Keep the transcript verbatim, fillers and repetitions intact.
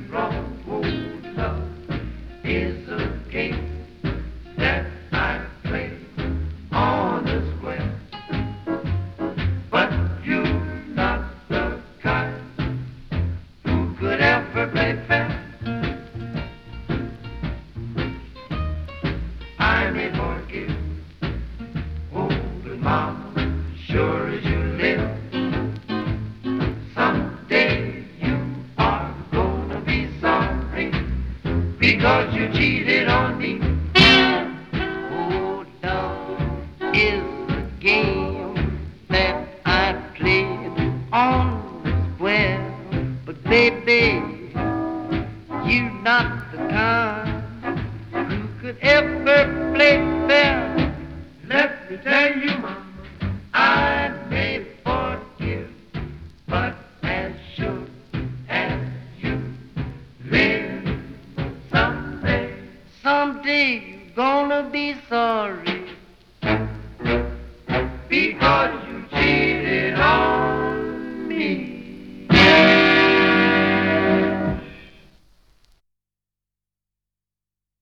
wrong. Oh, love is a game that I play on the square. But you're not the kind who could ever play fair. I may forgive, oh, but mama, sure as you live, someday you are gonna be sorry because you cheated on me. Oh, love is a game that I played on the square. But baby, you're not the kind who could ever play fair. Let me tell you, my